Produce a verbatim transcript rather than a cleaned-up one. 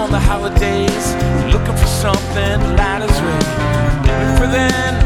on the holidays, looking for something light as rain. For then